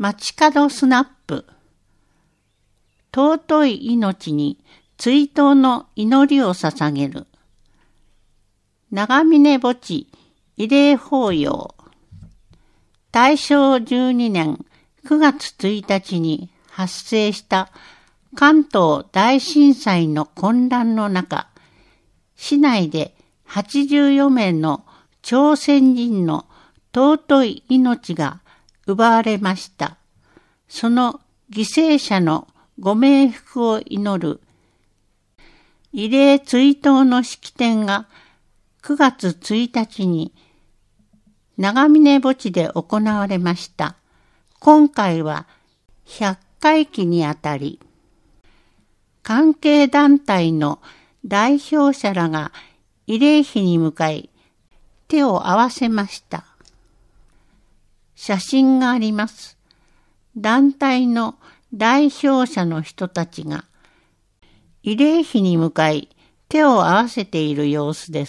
街角スナップ。尊い命に追悼の祈りを捧げる。長峰墓地慰霊法要。大正12年9月1日に発生した関東大震災の混乱の中、市内で84名の朝鮮人の尊い命が奪われました。その犠牲者のご冥福を祈る慰霊追悼の式典が9月1日に長峰墓地で行われました。今回は100回忌にあたり、関係団体の代表者らが慰霊碑に向かい手を合わせました。写真があります。団体の代表者の人たちが慰霊碑に向かい手を合わせている様子です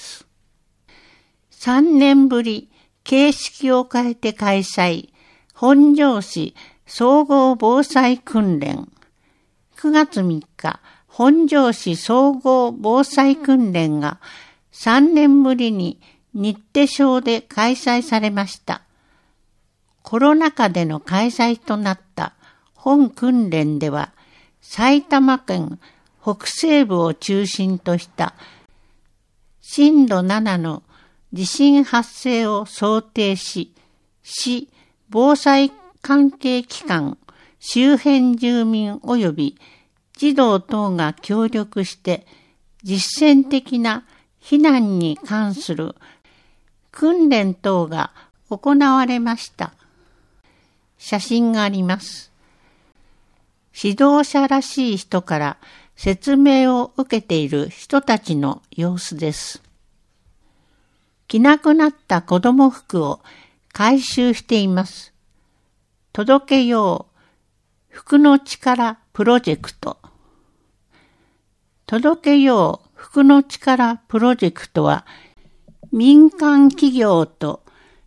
。3年ぶり形式を変えて開催、本庄市総合防災訓練。9月3日、本庄市総合防災訓練が3年ぶりに日手町で開催されました。コロナ禍での開催となった本訓練では、埼玉県北西部を中心とした震度7の地震発生を想定し、市防災関係機関、周辺住民及び児童等が協力して実践的な避難に関する訓練等が行われました。写真があります。指導者らしい人から説明を受けている人たちの様子です。着なくなった子供服を回収しています。届けよう服の力プロジェクト。届けよう服の力プロジェクトは民間企業と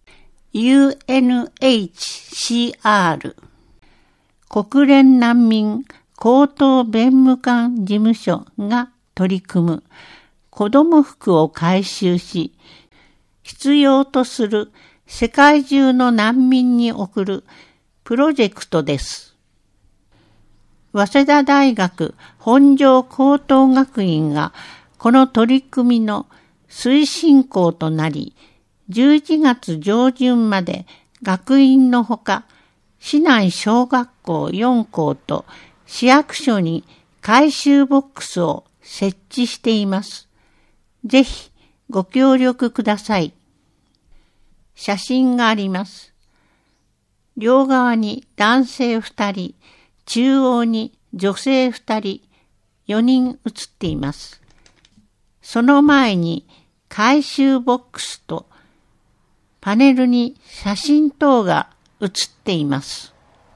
UNHCR 国連難民高等弁務官事務所が取り組む子ども服を回収し、必要とする世界中の難民に送るプロジェクトです。早稲田大学本庄高等学院がこの取り組みの推進校となり、11月上旬まで学院のほか、市内小学校4校と市役所に回収ボックスを設置しています。ぜひご協力ください。写真があります。両側に男性2人、中央に女性2人、4人写っています。その前に回収ボックスとパネルに写真等が写っています。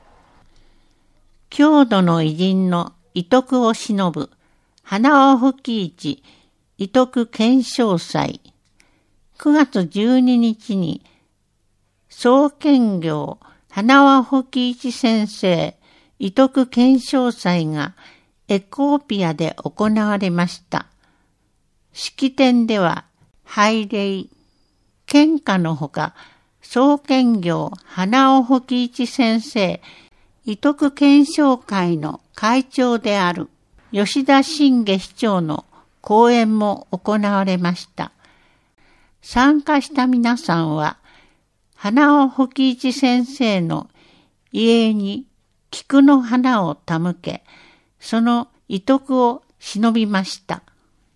郷土の偉人の遺徳を偲ぶ花輪吹市遺徳顕彰祭。9月12日に総兼業花輪吹市先生遺徳顕彰祭がエコーピアで行われました。式典では拝礼、献花のほか、総兼業花尾吹市先生遺徳顕彰会の会長である吉田信下市長の講演も行われました。参加した皆さんは、花尾吹市先生の遺影に菊の花を手向け、その遺徳を偲びました。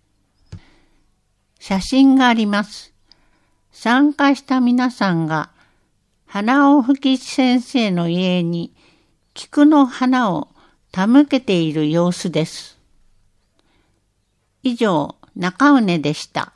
写真があります。参加した皆さんが花尾吹市先生の遺影に菊の花を手向けている様子です。以上、中畝でした。